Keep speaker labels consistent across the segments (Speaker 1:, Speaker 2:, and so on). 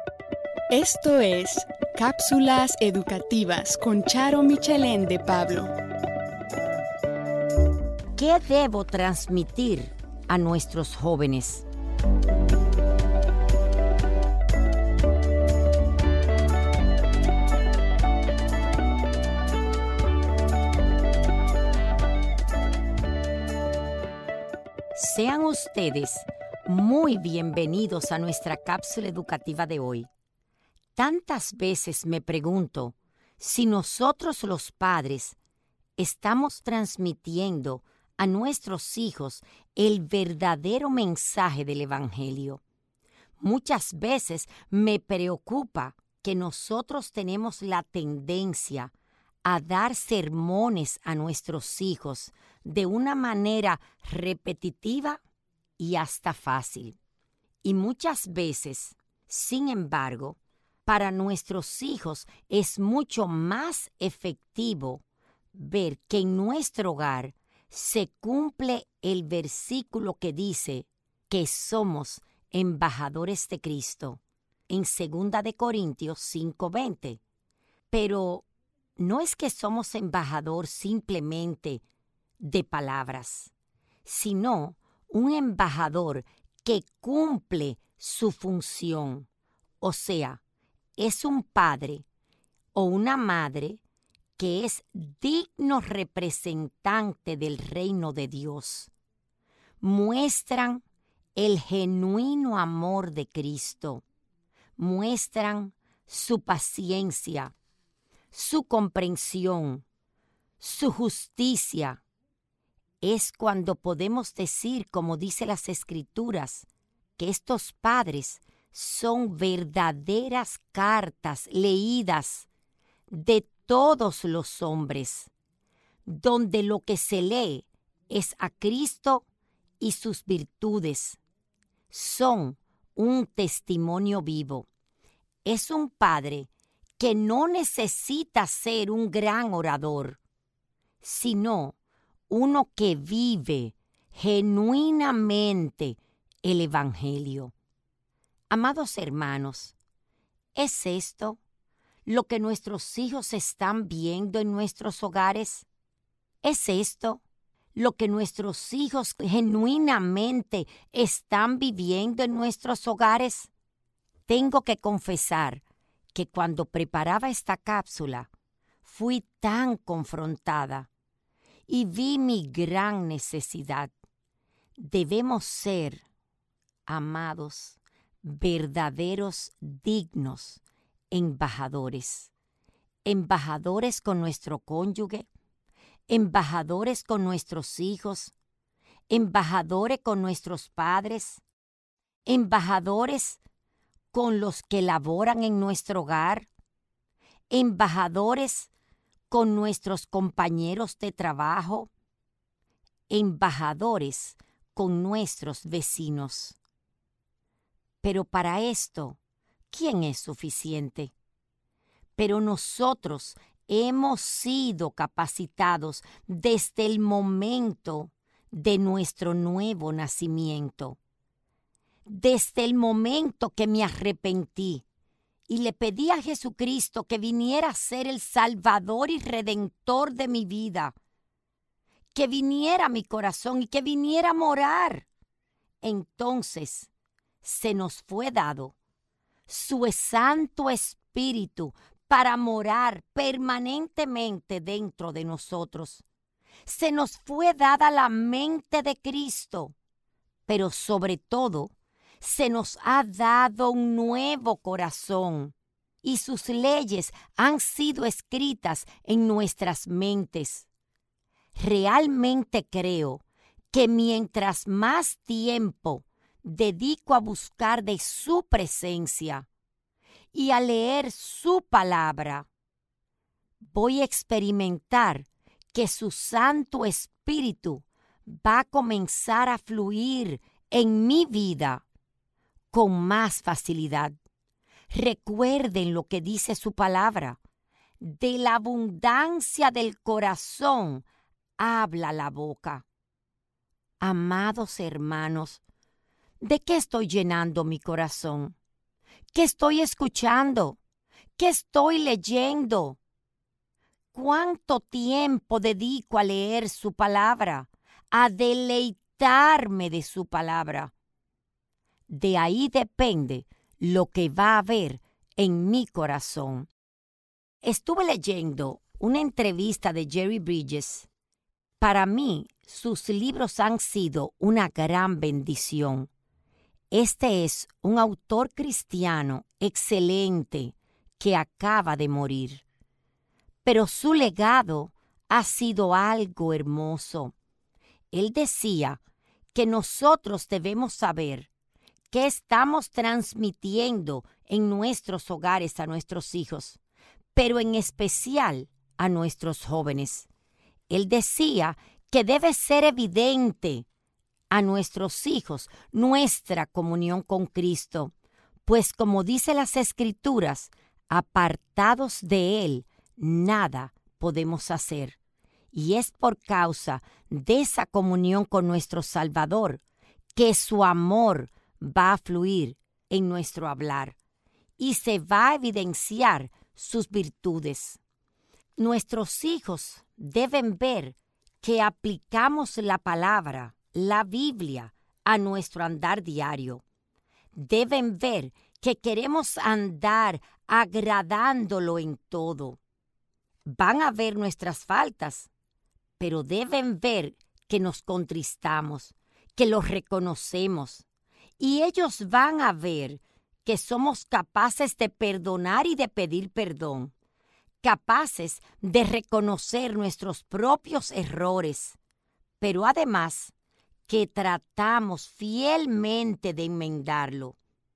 Speaker 1: Esto es Cápsulas Educativas con Charo Michelén de Pablo.
Speaker 2: ¿Qué debo transmitir a nuestros jóvenes? Sean ustedes muy bienvenidos a nuestra cápsula educativa de hoy. Tantas veces me pregunto si nosotros los padres estamos transmitiendo a nuestros hijos el verdadero mensaje del Evangelio. Muchas veces me preocupa que nosotros tenemos la tendencia a dar sermones a nuestros hijos de una manera repetitiva y hasta fácil. Y muchas veces, sin embargo, para nuestros hijos es mucho más efectivo ver que en nuestro hogar se cumple el versículo que dice que somos embajadores de Cristo en 2 Corintios 5:20. Pero no es que somos embajador simplemente de palabras, sino un embajador que cumple su función. O sea, es un padre o una madre que es digno representante del reino de Dios. Muestran el genuino amor de Cristo. Muestran su paciencia, su comprensión, su justicia. Es cuando podemos decir, como dice las Escrituras, que estos padres son verdaderas cartas leídas de todos los hombres, donde lo que se lee es a Cristo y sus virtudes. Son un testimonio vivo. Es un padre que no necesita ser un gran orador, sino uno que vive genuinamente el Evangelio. Amados hermanos, ¿es esto lo que nuestros hijos están viendo en nuestros hogares? ¿Es esto lo que nuestros hijos genuinamente están viviendo en nuestros hogares? Tengo que confesar que cuando preparaba esta cápsula fui tan confrontada y vi mi gran necesidad. Debemos ser, amados, verdaderos, dignos embajadores. Embajadores con nuestro cónyuge, embajadores con nuestros hijos, embajadores con nuestros padres, embajadores con los que laboran en nuestro hogar, embajadores con nuestros compañeros de trabajo, embajadores con nuestros vecinos. Pero para esto, ¿quién es suficiente? Pero nosotros hemos sido capacitados desde el momento de nuestro nuevo nacimiento. Desde el momento que me arrepentí y le pedí a Jesucristo que viniera a ser el Salvador y Redentor de mi vida, que viniera a mi corazón y que viniera a morar. Entonces se nos fue dado su Santo Espíritu para morar permanentemente dentro de nosotros. Se nos fue dada la mente de Cristo, pero sobre todo se nos ha dado un nuevo corazón y sus leyes han sido escritas en nuestras mentes. Realmente creo que mientras más tiempo dedico a buscar de su presencia y a leer su palabra, voy a experimentar que su Santo Espíritu va a comenzar a fluir en mi vida con más facilidad. Recuerden lo que dice su palabra. De la abundancia del corazón habla la boca. Amados hermanos, ¿de qué estoy llenando mi corazón? ¿Qué estoy escuchando? ¿Qué estoy leyendo? ¿Cuánto tiempo dedico a leer su palabra, a deleitarme de su palabra? De ahí depende lo que va a haber en mi corazón. Estuve leyendo una entrevista de Jerry Bridges. Para mí, sus libros han sido una gran bendición. Este es un autor cristiano excelente que acaba de morir. Pero su legado ha sido algo hermoso. Él decía que nosotros debemos saber qué estamos transmitiendo en nuestros hogares a nuestros hijos, pero en especial a nuestros jóvenes. Él decía que debe ser evidente a nuestros hijos nuestra comunión con Cristo, pues como dice las Escrituras, apartados de Él, nada podemos hacer. Y es por causa de esa comunión con nuestro Salvador que su amor va a fluir en nuestro hablar y se va a evidenciar sus virtudes. Nuestros hijos deben ver que aplicamos la palabra, la Biblia, a nuestro andar diario. Deben ver que queremos andar agradándolo en todo. Van a ver nuestras faltas, pero deben ver que nos contristamos, que los reconocemos. Y ellos van a ver que somos capaces de perdonar y de pedir perdón, capaces de reconocer nuestros propios errores, pero además que tratamos fielmente de enmendarlo.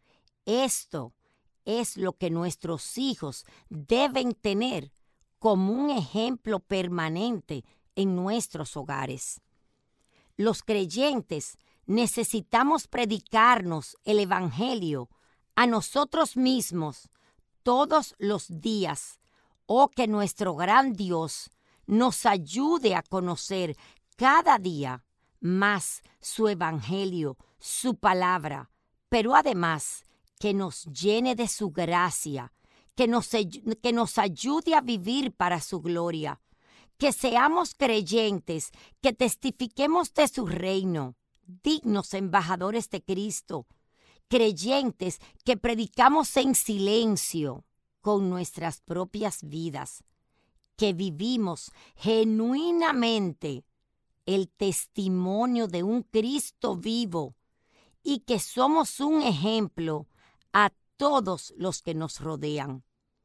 Speaker 2: Esto es lo que nuestros hijos deben tener como un ejemplo permanente en nuestros hogares. Los creyentes necesitamos predicarnos el Evangelio a nosotros mismos todos los días, que nuestro gran Dios nos ayude a conocer cada día más su Evangelio, su palabra, pero además que nos llene de su gracia, que nos ayude a vivir para su gloria, que seamos creyentes, que testifiquemos de su reino, dignos embajadores de Cristo, creyentes que predicamos en silencio con nuestras propias vidas, que vivimos genuinamente el testimonio de un Cristo vivo y que somos un ejemplo a todos los que nos rodean,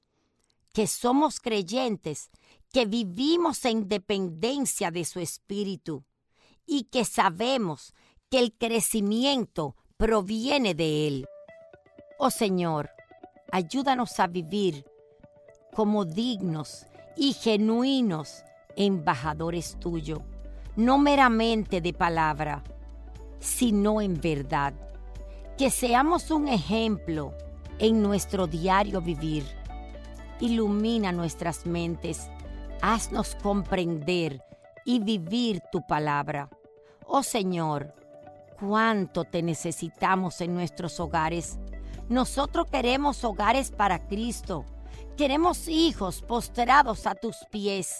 Speaker 2: que somos creyentes, que vivimos en dependencia de su Espíritu y que sabemos que el crecimiento proviene de Él. Oh Señor, ayúdanos a vivir como dignos y genuinos embajadores tuyos, no meramente de palabra, sino en verdad. Que seamos un ejemplo en nuestro diario vivir. Ilumina nuestras mentes, haznos comprender y vivir tu palabra. Oh Señor, cuánto te necesitamos en nuestros hogares. Nosotros queremos hogares para Cristo. Queremos hijos postrados a tus pies.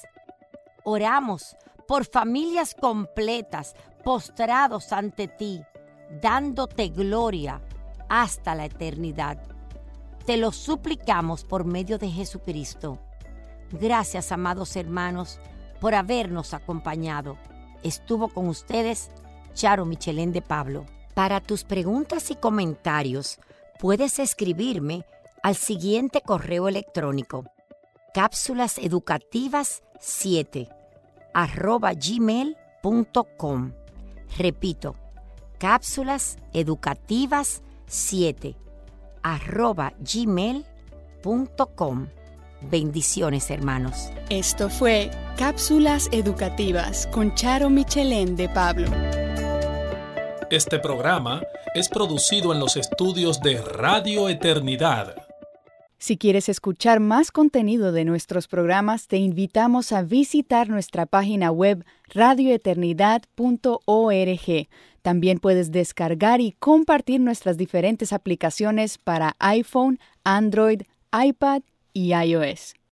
Speaker 2: Oramos por familias completas postrados ante ti, dándote gloria hasta la eternidad. Te lo suplicamos por medio de Jesucristo. Gracias, amados hermanos, por habernos acompañado. Estuvo con ustedes Charo Michelén de Pablo. Para tus preguntas y comentarios, puedes escribirme al siguiente correo electrónico: cápsulaseducativas7@gmail.com. Repito, cápsulaseducativas7@gmail.com. Bendiciones, hermanos.
Speaker 1: Esto fue Cápsulas Educativas con Charo Michelén de Pablo.
Speaker 3: Este programa es producido en los estudios de Radio Eternidad.
Speaker 1: Si quieres escuchar más contenido de nuestros programas, te invitamos a visitar nuestra página web radioeternidad.org. También puedes descargar y compartir nuestras diferentes aplicaciones para iPhone, Android, iPad y iOS.